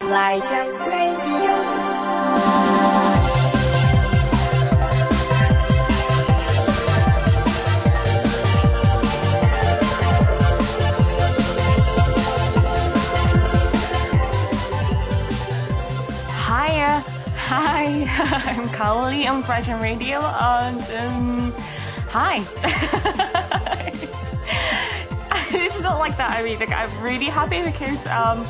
Light Radio. Hi, I'm Carly on Fashion Radio, and hi. It's not like that. I mean, like, I'm really happy because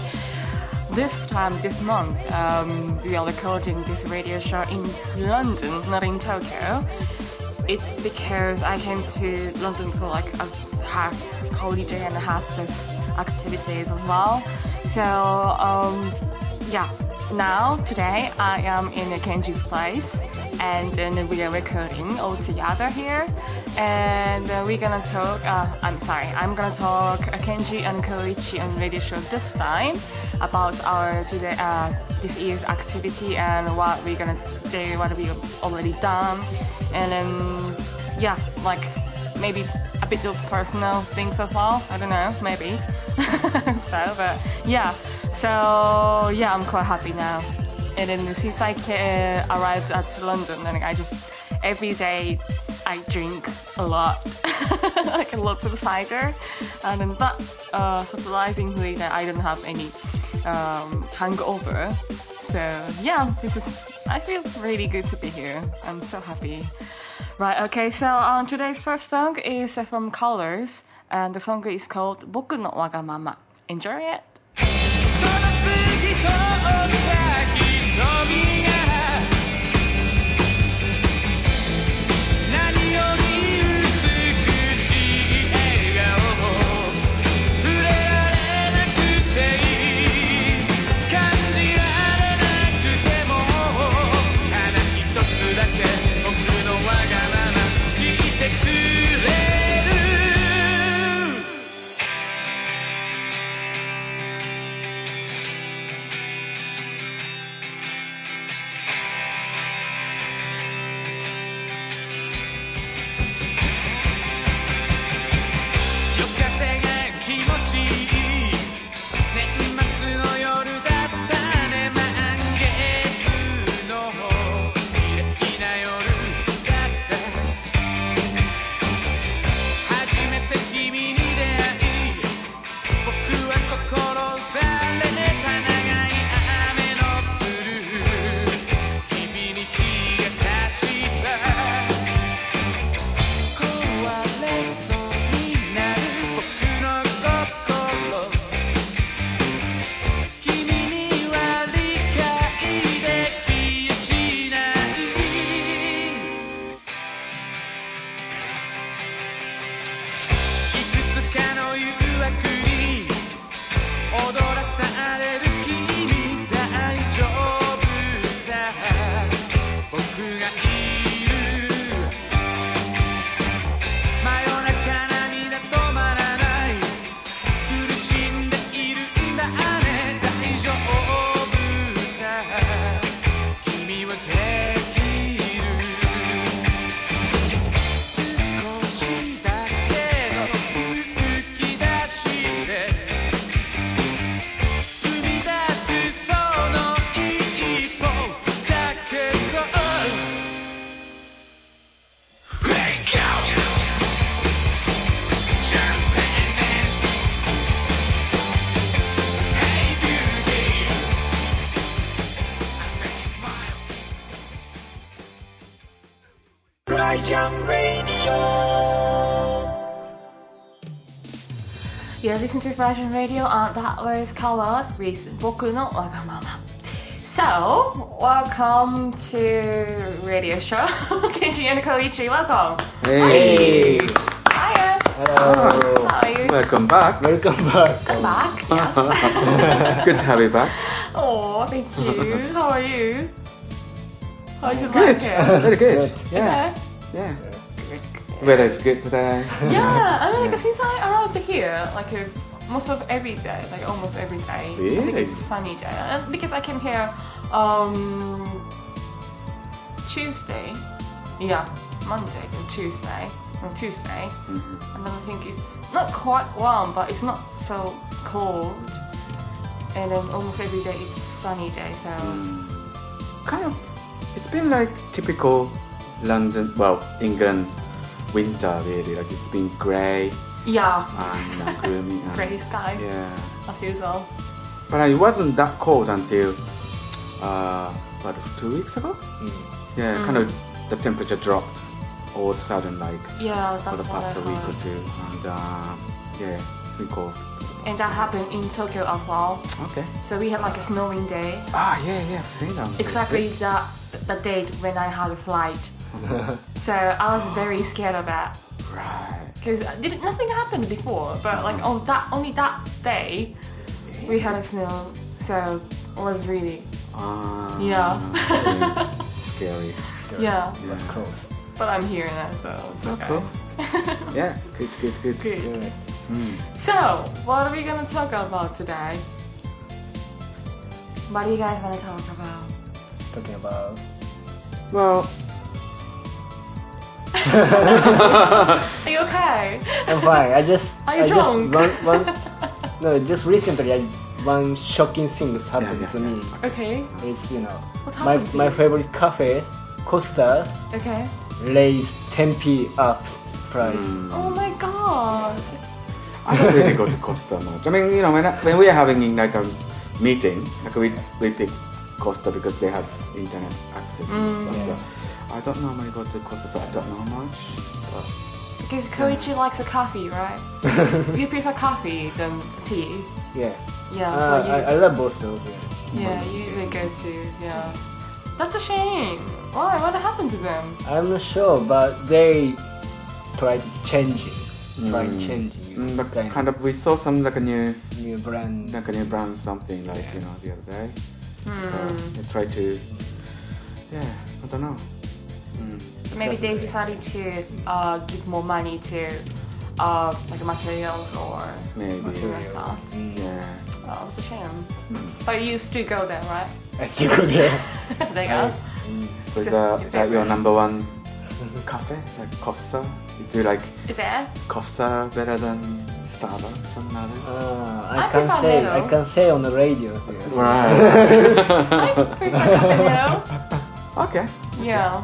this month, we are recording this radio show in London, not in Tokyo. It's because I came to London for like half holiday and half this activities as well. So yeah. Now, today, I am in Kenji's place, and we are recording all together here, and we're gonna talk, I'm gonna talk Kenji and Koichi on radio show this time about our today, this year's activity and what we're gonna do, what we've already done, and then, yeah, like, maybe a bit of personal things as well, I don't know, maybe, so, but, yeah. So yeah, I'm quite happy now. And then since I arrived at London, and I just every day I drink a lot, like lots of cider, and then but surprisingly that I don't have any hangover. So yeah, I feel really good to be here. I'm so happy. Right, okay. So today's first song is from Colors, and the song is called 僕のわがまま. Enjoy it. その過ぎとった瞳が何より美しい笑顔を触れられなくていい感じられなくてもただ一つだけ僕のわがまま聞いてくれYou're listening to Fashion Radio, and that was Colors with 僕のわがまま. So, welcome to radio show. Kenji and Koichi, welcome. Hey. Hiya. Hello. How are you? Welcome back. I'm back, yes. Good to have you back. Oh, thank you. How are you? How's your Good. life here? Very good. Yeah. Yeah. Weather is good today. Yeah, I mean, like, since I arrived here, like almost every day. Really? I think it's sunny day. And because I came here Tuesday. Yeah, Monday and Tuesday. And then I think it's not quite warm, but it's not so cold. and then almost every day it's sunny day. So Kind of, it's been like typical London, well, England winter really. Like it's been grey yeah, and gloomy. And, grey sky Yeah. as usual. But it wasn't that cold until, 2 weeks ago? Yeah, kind of the temperature dropped all of a sudden, like Yeah, for that's the what I past week or heard. two. And yeah, it's been cold. And that happened in Tokyo as well. Okay. So we had like a snowing day. Yeah, I've seen that. Exactly the date when I had a flight. So I was very scared of that. Right. Because nothing happened before, but like only that day we had a snow, so it was really Yeah. Scary. yeah. That's close. But I'm here now, so it's okay. Cool. Yeah, good. Good. Yeah. So, what are we gonna talk about today? What do you guys want to talk about? Talking about Well, Are you okay? I'm fine. I just Are you I drunk? just no, just recently one shocking thing happened Yeah. to me. Okay. It's What's my happened to my you? favorite cafe, Costa's, Okay. raised 10p up price. Oh my god. I don't really go to Costa much. I mean, when we are having like a meeting, like we pick Costa because they have internet access and stuff. Yeah. But I don't normally go to Costa, so I don't know much. But Because Koichi likes a coffee, right? You prefer coffee than tea. Yeah. Yeah, so I love both though. yeah, you usually go to, yeah. That's a shame. Why? What happened to them? I'm not sure, but they try to change it. but kind of, we saw some like a new brand. brand, something like the other day. They try to, I don't know. Maybe they decided to give more money to like materials or Maybe. something like that. Yeah. Oh, it's a shame. But you still go there, right? I still go there. There you go. So is that your number one cafe, like Costa? You do like Is there? Costa better than Starbucks and others? I I can prefer say Nero. I can say on the radio. Right. I prefer Cafe Okay. Yeah.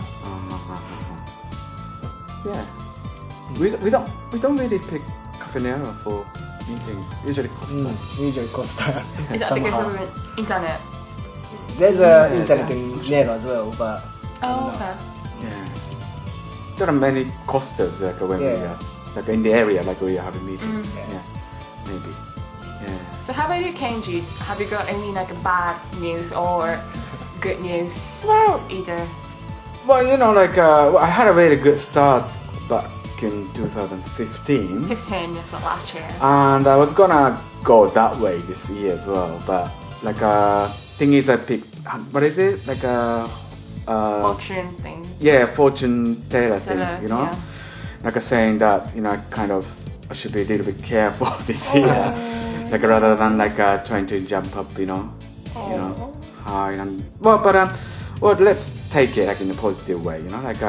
Yeah. We don't really pick Cafe Nero for meetings. Usually Costa. Usually Costa. Is that because of the internet? There's Yeah, internet yeah. in Nero as well, but Oh, okay. Yeah. There are many Costas like when we Yeah. are like in the area, like we are having meetings. Yeah. Maybe. Yeah. So how about you, Kenji? Have you got any like bad news or good news? Well- either. Well, I had a very good start back in 2015. 15 years of last year. And I was gonna go that way this year as well, but thing is I picked, what is it? Like Fortune thing. fortune teller thing, Teller, you know? yeah. Like saying that, I should be a little bit careful this year. Like rather than trying to jump up, high and, well, let's take it like in a positive way,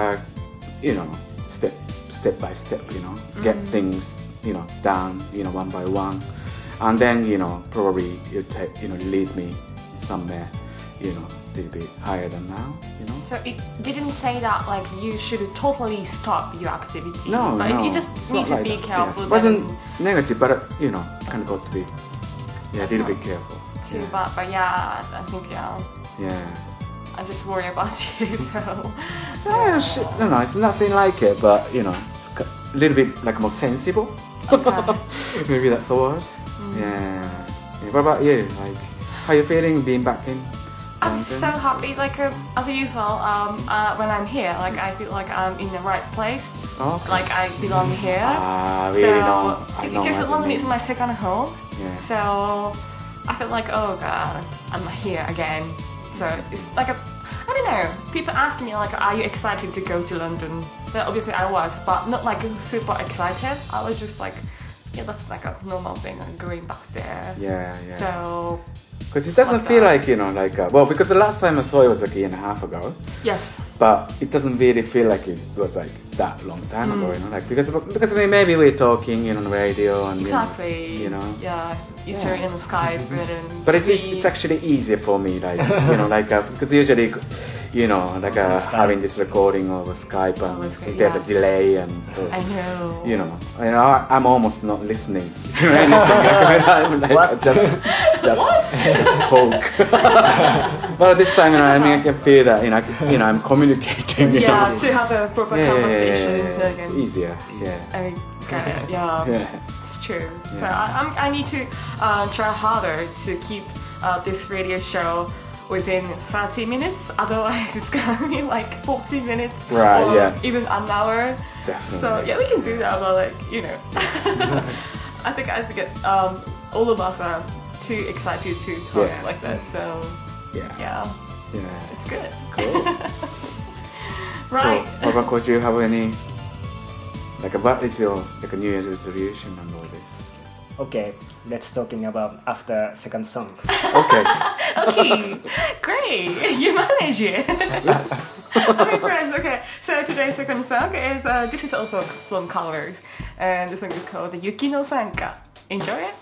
step by step, get things, down, one by one. And then, probably it leads me somewhere, a little bit higher than now, So it didn't say that like you should totally stop your activity. No, but no. you just it's need not to like be that, careful. Yeah. It wasn't then negative, but, kind of got to be, a little bit careful. too, Yeah. but yeah, I think Yeah. I just worry about you. So No, it's nothing like it, but, it's a little bit more sensible. okay. Maybe that's the word. Yeah. What about you? How you feeling being back in I'm London? so happy. As usual, when I'm here, I feel like I'm in the right place. Okay. Like I belong here. Really so know. I know because what you London is mean. my second home. Yeah. So I feel like, oh god, I'm here again. So it's like I don't know. People ask me are you excited to go to London? Then obviously I was, but not super excited. I was just yeah, that's like a normal thing. I'm going back there. Yeah. So Because it doesn't feel like, because the last time I saw it was like a year and a half ago. yes. but it doesn't really feel like it was like that long time ago, you know, like because maybe we're talking, you know, on the radio and Exactly. you know. Yeah, it's sharing in Skype and then But it's actually easier for me, like you know, like because usually, you know, like having this recording over Skype and there's a delay, and so I know. you know, I'm almost not listening to anything. Like, I'm like, just talk. But this time, you know, I mean, I can feel that, you know, I'm communicating. You know? To have a proper conversation. It's easier. Yeah. I get it. Yeah. It's true. So I need to try harder to keep this radio show within 30 minutes. Otherwise, it's gonna be like 40 minutes or even an hour. Definitely. So yeah, we can do that. But like, you know, I think all of us are too excited to talk like that. So yeah, it's good. Cool. Right. So, what about coach? Do you have any what is your like a New Year's resolution and all this? Okay, let's talking about after second song. Okay. Okay, great. You manage it. I'm impressed. Okay, so today's second song is this is also from Colors, and the song is called Yuki no Sanka. Enjoy it.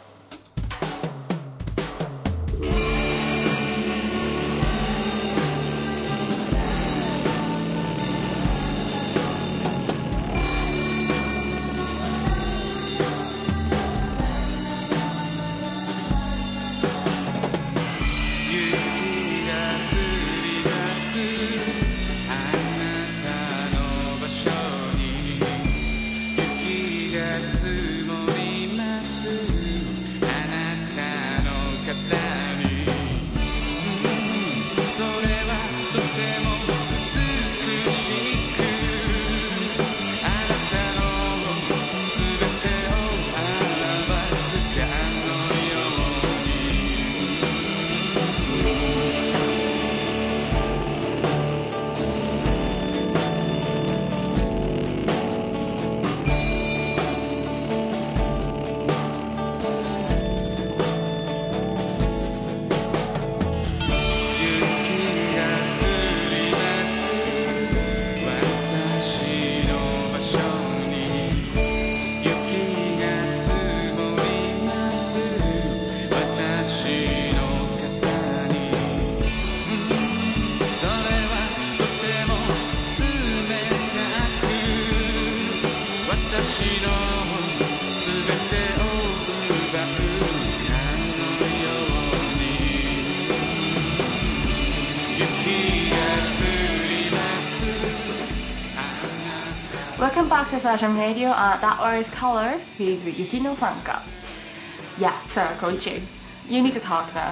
Welcome back to Fashion Radio. That was Colors with Yuki no Sanka. Yeah, so Koichi, you need to talk now.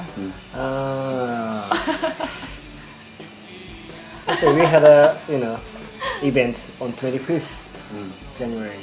So we had a event on 25th January.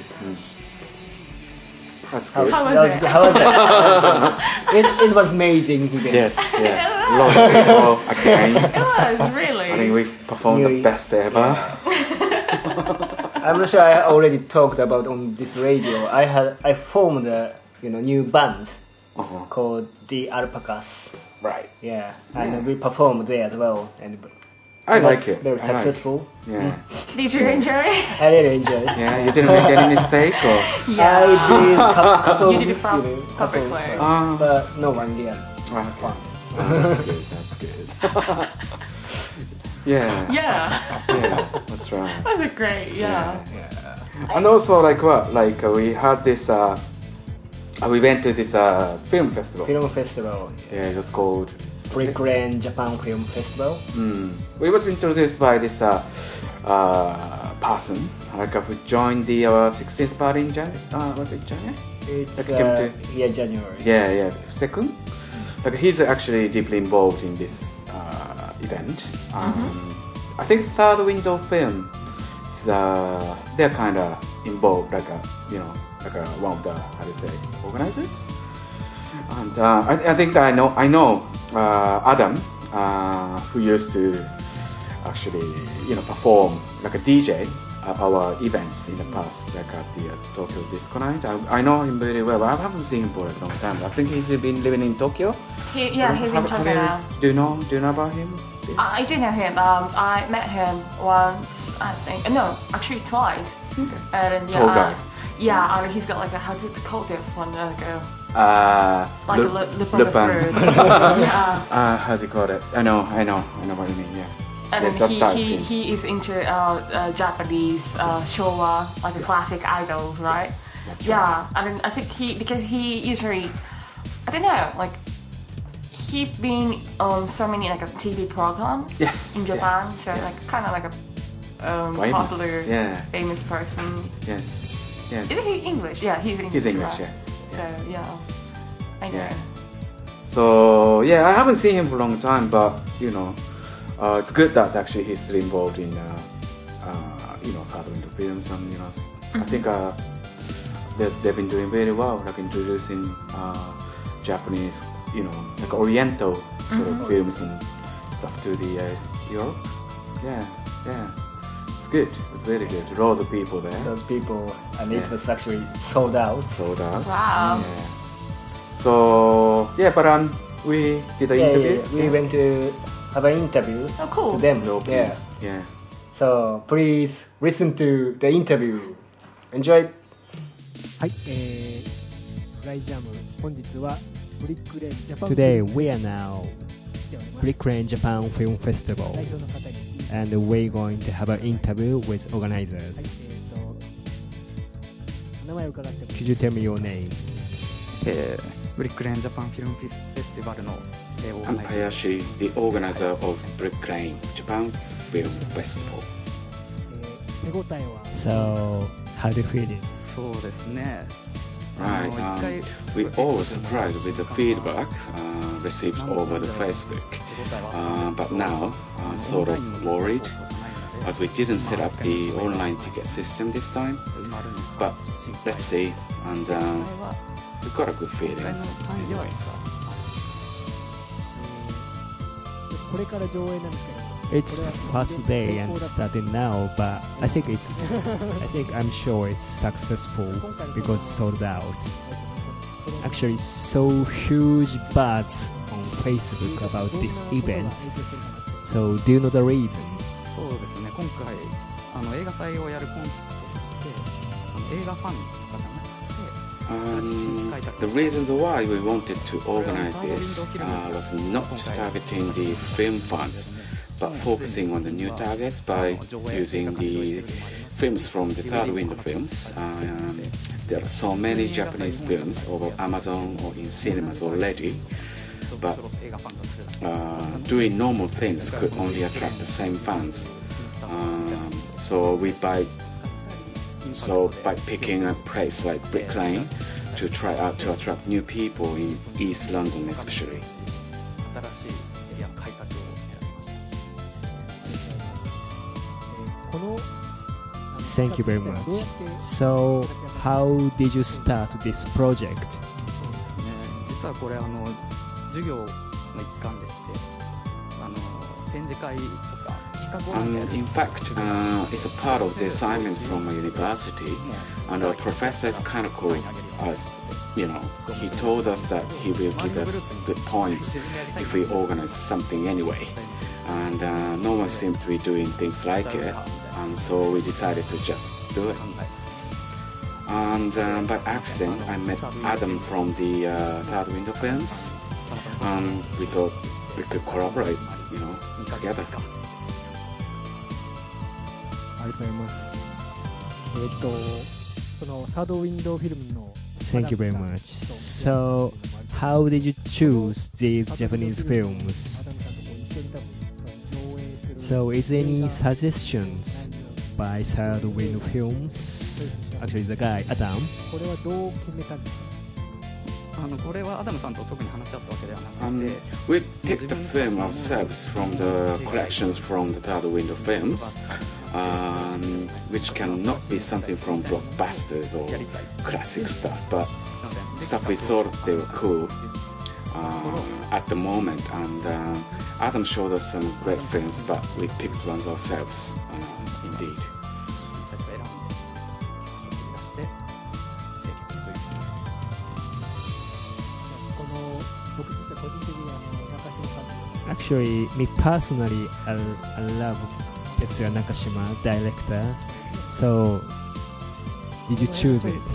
That's good. How was it? How was it? It was amazing event. Yes, yeah. A lot of people again. It was really. I think we've performed the best ever. I'm not sure I already talked about on this radio. I formed a new band called the Alpacas. Right. Yeah, and we performed there as well, and I it was like it. very successful. Yeah. Did you enjoy it? I really enjoyed it. Yeah. You didn't make any mistake, or? I did couple. You did it from public play. But no one did. Fun. That's good. That's good. Yeah. Yeah. That's right. That's great. Yeah. And also, we had this. We went to this film festival. Film festival. Yeah, it was called Brick Lane Japan Film Festival. We was introduced by this person, who joined the 16th party in January. Was it January? It's January. Yeah, second. He's actually deeply involved in this event. I think Third Window Film, they're kind of involved, one of the organizers. And I think I know Adam, who used to actually perform like a DJ our events in the past, like at the Tokyo Disco Night. I know him very well, but I haven't seen him for a long time. I think he's been living in Tokyo. He's in Tokyo now. Do you know about him? I do know him. I met him once, I think. No, actually twice. Okay. And Tall guy. Yeah, he's got like a, how to call this one? Like a lip on the throat. Yeah. How's he called it? I know what you mean. Yeah. And yes, he is into Japanese Showa, like the classic idols, right? That's yeah, I mean, I think because he usually, I don't know, like he been on so many like TV programs in Japan, so like kind of like a popular, famous person. Yes. Is he English? Yeah, he's English. He's English, right? So yeah, I know. Yeah. So yeah, I haven't seen him for a long time, but it's good that actually he's still involved in Third Window Films, and I think they've been doing very well, like introducing Japanese, like Oriental sort of films and stuff to the Europe. Yeah, it's good. It's very good. Lots of people there. Those people, and it was actually sold out. Wow. Yeah. So but we did an interview. We went to have an interview to them. Yeah. So please listen to the interview. Enjoy. はい、フライジャム本日はブリックレーンジャパン Today we are now Brick Lane Japan Film Festival and we're going to have an interview with organizers. 名前を伺っても Could you tell me your name? ブリックレーンジャパンフィルムフェスティバルの I'm Hayashi, the organizer of Brick Lane Japan Film Festival. 手応えは So, how do you feel it? そうですね Right, we all were surprised with the feedback received over the Facebook, but now sort of worried as we didn't set up the online ticket system this time, but let's see, and we've got a good feeling anyways. これから上映なんですけど It's first day and starting now, but I think I'm sure it's successful because sold out. Actually, so huge buzz on Facebook about this event. So, do you know the reason? そうですね今回映画祭をやるコンセプトとして映画ファンとかじゃなくて The reasons why we wanted to organize this was not targeting the film fans, but focusing on the new targets by using the films from the Third Window Films. There are so many Japanese films over Amazon or in cinemas already, but doing normal things could only attract the same fans. So by picking a place like Brick Lane to try out to attract new people in East London especially. Thank you very much. So, how did you start this project? 実はこれ授業の一環でして展示会とか In fact, it's a part of the assignment from a university, and our professor is kind of cool. As he told us that he will give us good points if we organize something anyway. And no one seemed to be doing things like it, and so we decided to just do it. And by accident, I met Adam from the Third Window Films, and we thought we could collaborate, together. ありがとうございます。そのサードウィンドウフィルムの Thank you very much. So, how did you choose these Japanese films? So, is there any suggestions by Third Window Films? Actually, the guy, Adam. これはどう決めたんですかこれはアダムさんと特に話し合ったわけではなくて We picked the film ourselves from the collections from the Third Window Films, which cannot be something from blockbusters or classic stuff, but stuff we thought they were cool at the moment. And Adam showed us some great films, but we picked ones ourselves, indeed. Actually, me personally, I love Tetsuya Nakashima, director. So, did you choose it?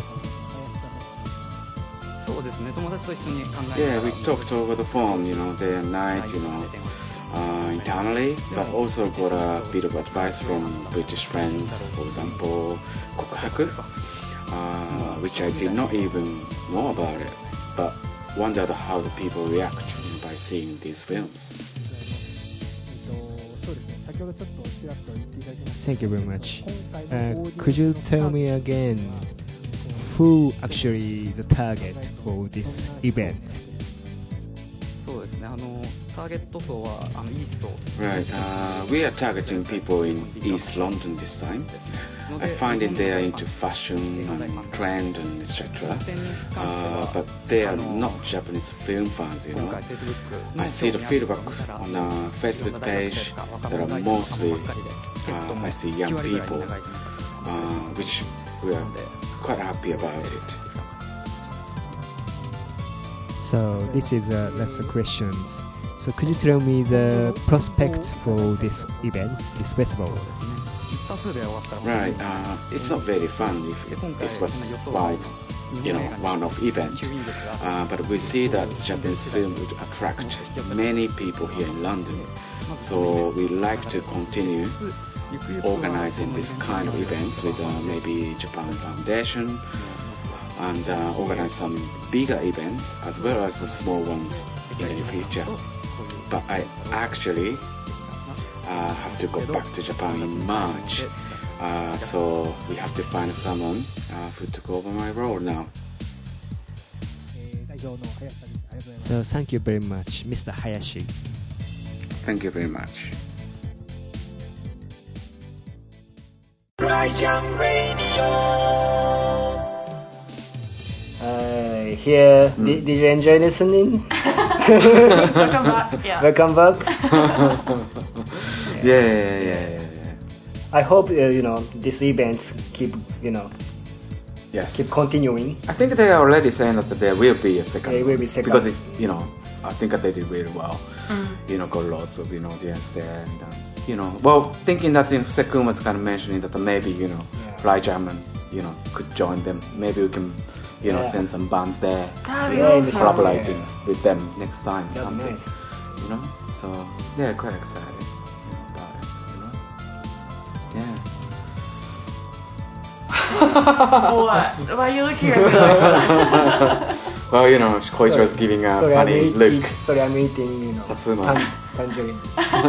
そうですね、友達と一緒に考え Yeah, we talked over the phone, day and night, internally, but also got a bit of advice from British friends, for example, Kokuhaku, which I did not even know about it, but wondered how the people react by seeing these films. Thank you very much. Could you tell me again who actually is the target for this event? そうですね、ターゲット層はイースト Right, we are targeting people in East London this time. I find it they are into fashion and trend and etc. But they are not Japanese film fans, I see the feedback on a Facebook page that are mostly, I see young people, which we are quite happy about it. So this is last questions. So could you tell me the prospects for this event, this festival? 一発で終わったら Right, it's not very fun if this was one of event, but we see that Japanese film would attract many people here in London, so we like to continue organizing this kind of events with maybe Japan Foundation and organize some bigger events as well as the small ones in the future. But I actually have to go back to Japan in March, so we have to find someone who took over my role now. So thank you very much, Mr. Hayashi. Thank you very much. Here, did you enjoy listening? Welcome back. Yeah. Welcome back. Yeah. I hope these events keep Yes. keep continuing. I think they are already saying that there will be a second. There will be second. Because I think that they did really well. Got lots of audience there, and well, thinking that Sekun was kind of mentioning that maybe Fly Jam and could join them. Maybe we can send some bands there. That'd be awesome. Collaborating with them next time. That'd be Something. nice. So yeah, quite excited about it. Yeah. What? Why are you looking at me like that? Well, Koichi was giving a funny look. Sorry, I'm eating, Satsuma. tangerine.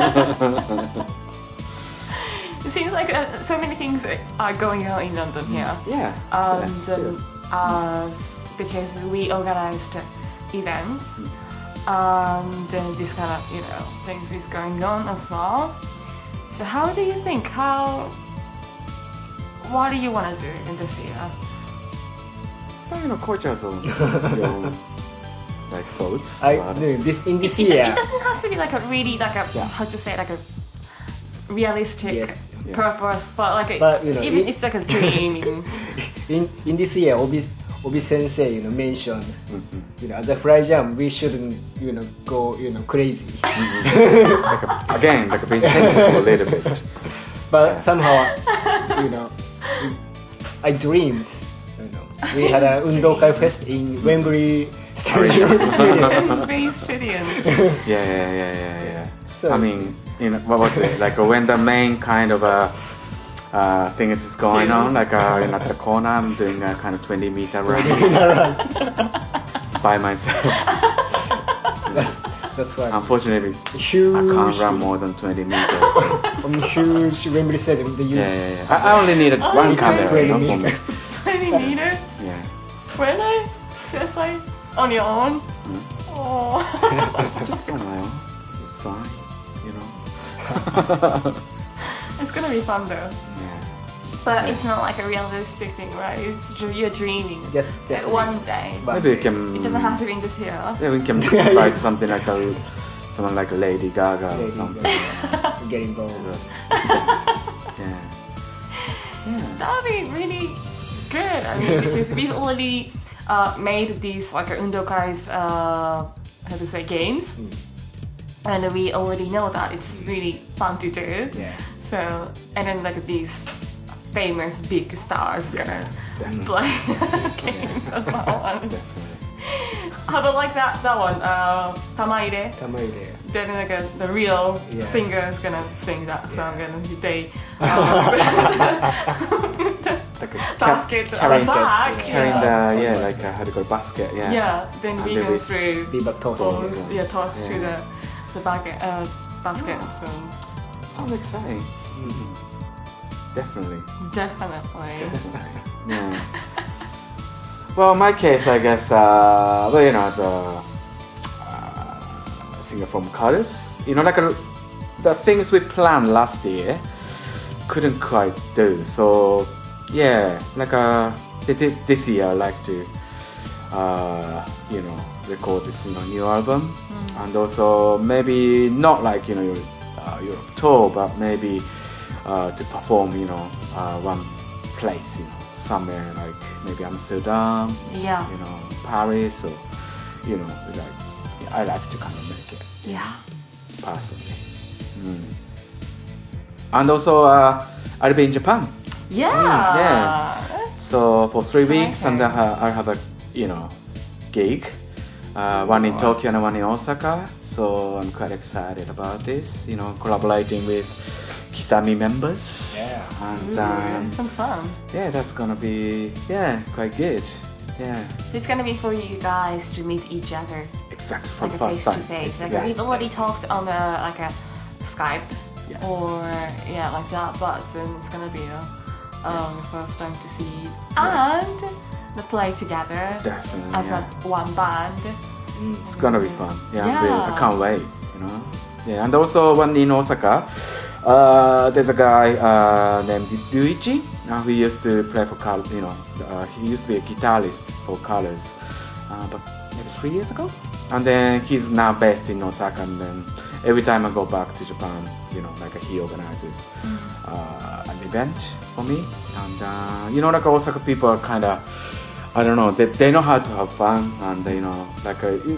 It seems like so many things are going on in London here. Yeah. Because we organized events, and this kind of things is going on as well. So how do you think? What do you want to do in this year? Well, Koichi has your own thoughts. In this It year. doesn't have to be like a really how to say like a realistic Yes. purpose, but even it's like a dream. in this year, Obi Sensei, mentioned, as a Fly Jam, we shouldn't, go, crazy. Again, being sensible a little bit. But somehow, I dreamed, we had a Undokai Fest in Wembley Stadium. Wembley Stadium. Yeah. So, I mean, what was it? Like when the main kind of thing is going on, like at the corner, I'm doing a kind of 20-meter run by myself. That's why. Unfortunately, Huge. I can't run more than 20 meters. On huge Wembley Stadium. Yeah. I only needed one camera, 20 for me. meters. 20 meters? Yeah. Really? Seriously? On your own? Oh. Just on my own. It's fine, It's gonna be fun though. Yeah. But it's not like a realistic thing, right? It's just you're dreaming. Just Like one day. Maybe we can. It doesn't have to be in this year. Yeah, we can invite something like someone like Lady Gaga or something. Get involved. Yeah. That would be really good. I mean, because we've already made these like Undokai's how to say games. and we already know that it's really fun to do. Yeah. So, and then like these famous big stars gonna definitely. play games as well. Definitely. How about like that one, Tamaire? Tamaire. Then like the real Yeah. singer is gonna sing that song, and they Like a basket carrying, sack, carrying the like how to go basket, yeah. yeah. Then we And go then through Viva Toss. Balls. toss to Yeah. the basket. So Sounds exciting. Definitely. definitely. Yeah. Well, in my case, I guess, well, you know, as a singer from Colors, you know, like the things we planned last year couldn't quite do. So, yeah, like this year, I like to, you know, record this, you know, new album, and also maybe not like, you know, Europe tour, but maybe to perform, you know, one place, you know, somewhere like maybe Amsterdam, Yeah. you know, Paris, or you know, like I like to kind of make it Yeah. personally. And also, I'll be in Japan, Yeah. yeah. So for 3 weeks, and Exciting. I have a you know gig, one in Tokyo and one in Osaka. So I'm quite excited about this. You know, collaborating with Kisame members. Yeah. And Sounds fun. yeah, that's gonna be quite good. Yeah, It's gonna be for you guys to meet each other, exactly for like the a first face to time. face. Like Yeah. we've already talked on like a Skype Yes. or like that, but it's gonna be the first time to see Yeah. and the play together Definitely. as yeah. a one band. It's gonna be fun. Yeah, Yeah. I can't wait. You know. Yeah, and also one in Osaka. There's a guy named Ryuichi who used to play for you know, he used to be a guitarist for Colors, but maybe 3 years ago. And then he's now based in Osaka. And then every time I go back to Japan, you know, like he organizes an event for me. And you know, like Osaka people are kind of, I don't know, they know how to have fun, and you know, like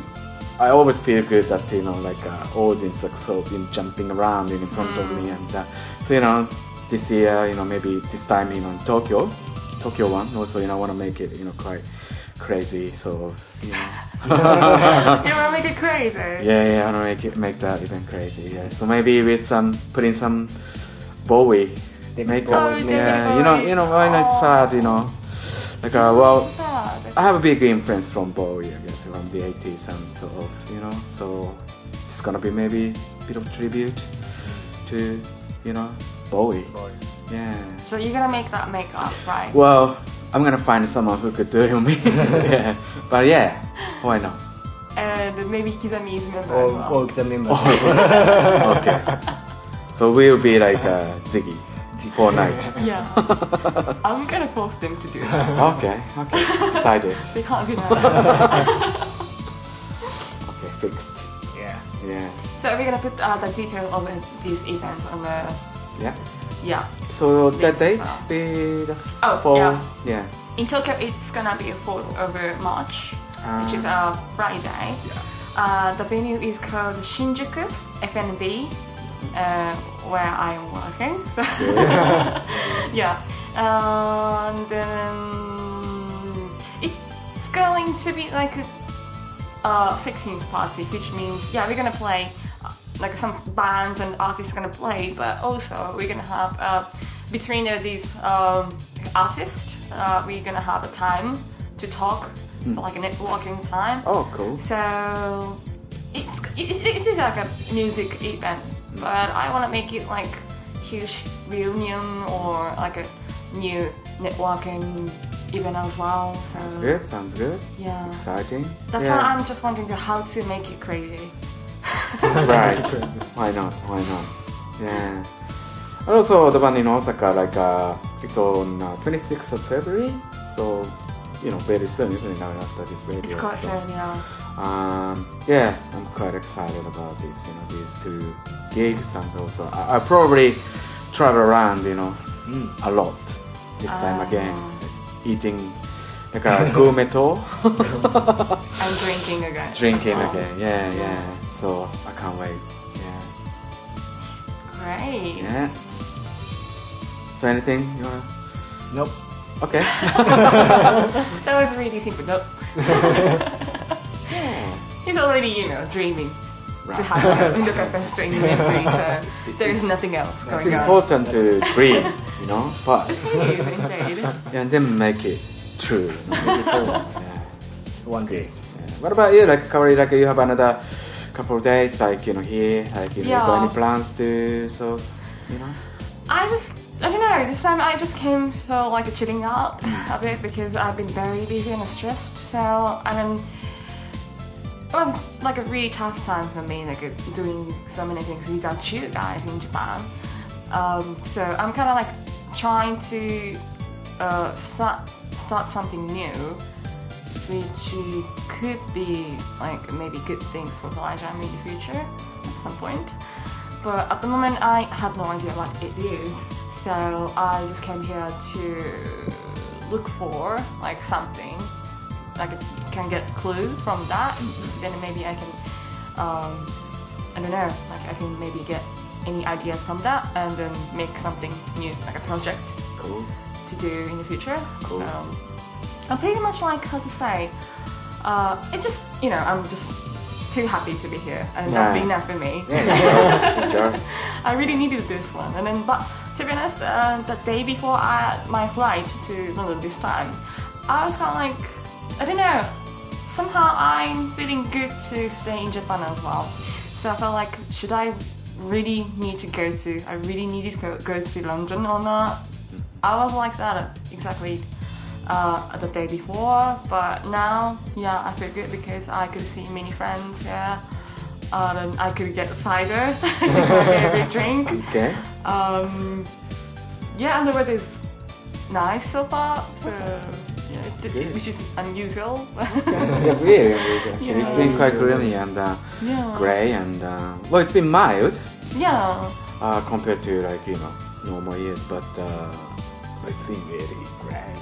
I always feel good that you know, like audience like so jumping around in front of me, and so you know, this year, you know, maybe this time, you know, in Tokyo one also, you know, I want to make it, you know, quite crazy sort of, you know. You wanna make it crazy? Yeah, I want to make that even crazy. Yeah, so maybe with putting some Bowie makeup. Bowie's Yeah, makeup. you know, why not sad, you know, like well. So sad. I have a big influence from Bowie, I guess, from the 80s and sort of, you know, so it's gonna be maybe a bit of tribute to, you know, Bowie. Yeah. So you're gonna make that makeup, right? Well, I'm gonna find someone who could do it with me. Yeah. But yeah, why not? And maybe Kizami's member as well. Or the member. Okay. So we'll be like Ziggy for a night. Yeah. I'm gonna force them to do that. Okay, decided. They can't do that. Okay, fixed. Yeah. Yeah. So we're gonna put the detail of these events on the Yeah. So that date Oh. be the Oh, fall. Yeah. in Tokyo. It's gonna be 4th of March, which is a Friday. The venue is called Shinjuku FNB, where I'm working. So yeah, and then it's going to be like a 16th party, which means we're gonna play. Like some bands and artists gonna play, but also we're gonna have between these artists, we're gonna have a time to talk, so like a networking time. Oh, cool. So it is like a music event, but I want to make it like huge reunion or like a new networking event as well. So Sounds good. yeah, Exciting. that's yeah. why I'm just wondering how to make it crazy. Right. Why not? Yeah. And also the one in Osaka, like it's on 26th of February, so you know, very soon, isn't it? Now after this radio. It's quite so, soon, yeah. Yeah, I'm quite excited about this. You know, these two gigs, and also I probably travel around, you know, a lot this time again, eating like a gourmet tour. I'm drinking again. Drinking again, yeah. So I can't wait. Great. Yeah. So anything you wanna? Nope. Okay. That was really simple. Nope. He's already, dreaming to have a Undoka Festival in memory, so there is nothing else It's going on. important to dream, first. Indeed. Yeah, and then make it true. Make it so. Yeah. One day. Yeah. What about you? Like, Kaori, like you have another couple of days, like, here, like, you got any plans to, so, I don't know, this time I just came for like a chilling out a bit because I've been very busy and stressed, so, and then it was like a really tough time for me, like doing so many things without you guys in Japan. So I'm kind of like trying to start something new, which could be like maybe good things for Kawaii in the future at some point. But at the moment I have no idea what it is, so I just came here to look for like something, like I can get a clue from that, then maybe I can, I don't know, like I can maybe get any ideas from that and then make something new, like a project to do in the future. Cool. So I'm pretty much like, how to say, it's just, I'm just too happy to be here and that's enough for me. Enjoy. I really needed this one, and then, but to be honest, the day before my flight to London this time, I was kind of like, I don't know, somehow I'm feeling good to stay in Japan as well. So I felt like, should I really need to go to London or not? I was like that exactly the day before, but now, I feel good because I could see many friends here. And I could get cider, which is my favorite drink. Okay. And the weather is nice so far, so which is unusual. Yeah, really unusual. Yeah. It's been quite gloomy and grey and it's been mild. Yeah. Compared to like normal years, but it's been really grey.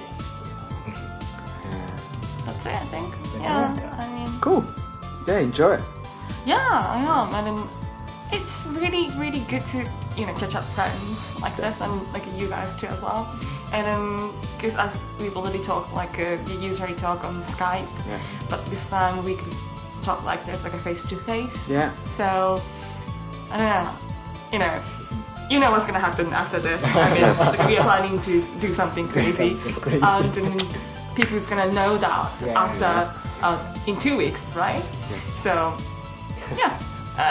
That's it, I think. Yeah, I mean. Cool. Yeah, enjoy it. Yeah, I am, and then it's really, really good to catch up friends like this, and like you guys too as well. And then because as we've already talked, like we usually talk on Skype, but this time we could talk like this, like a face to face. Yeah. So I don't know, you know what's gonna happen after this. I mean, like, we are planning to do something crazy, and then people's gonna know that after in 2 weeks, right? Yes. So. Yeah.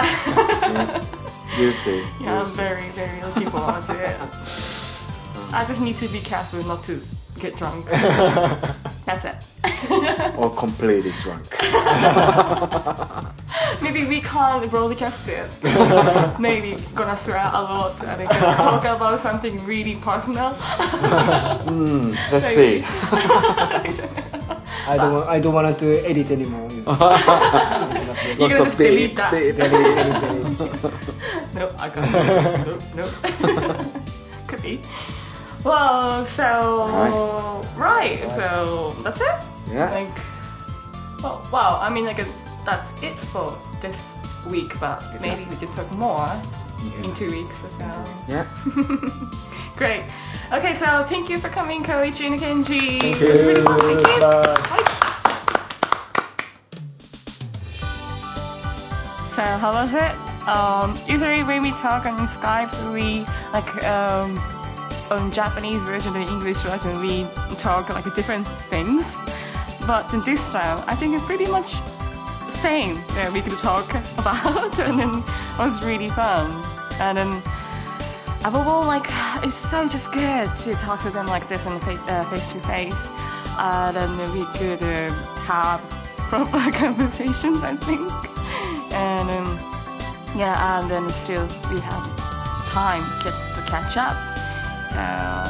You see. Yeah, I'm very, very looking forward to it. I just need to be careful not to get drunk. That's it. Or completely drunk. Maybe we can't broadcast it. Maybe gonna swear a lot and gonna talk about something really personal. Let's see. I don't want to edit anymore. You're gonna just delete that. Delete. Nope, I can't. Nope. Could be. Well, so right, so that's it. Yeah. Like, wow. I mean, like, that's it for this week. But maybe we can talk more in 2 weeks or so. Yeah. Great. Okay, so thank you for coming, Koichi and Kenji. Thank It was really you. fun. Thank you. Bye. So how was it? Usually when we talk on Skype, we on Japanese version and English version, we talk like different things. But this time, I think it's pretty much the same that we could talk about, and then it was really fun. And then above all, like, it's so just good to talk to them like this in face to face, and then we could have proper conversations, I think. And and then still we have time to catch up. So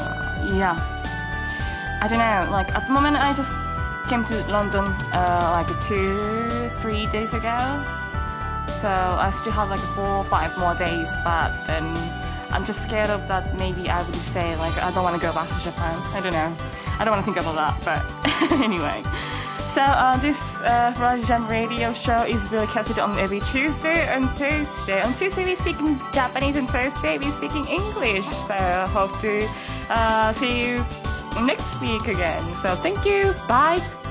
I don't know. Like at the moment, I just came to London like 2-3 days ago. So I still have like 4 or 5 more days, but then I'm just scared of that. Maybe I would say like I don't want to go back to Japan. I don't know. I don't want to think about that. But anyway. So So this Rajan radio show is broadcasted on every Tuesday and Thursday. On Tuesday we speak in Japanese and Thursday we speak in English. So hope to see you next week again. So thank you. Bye.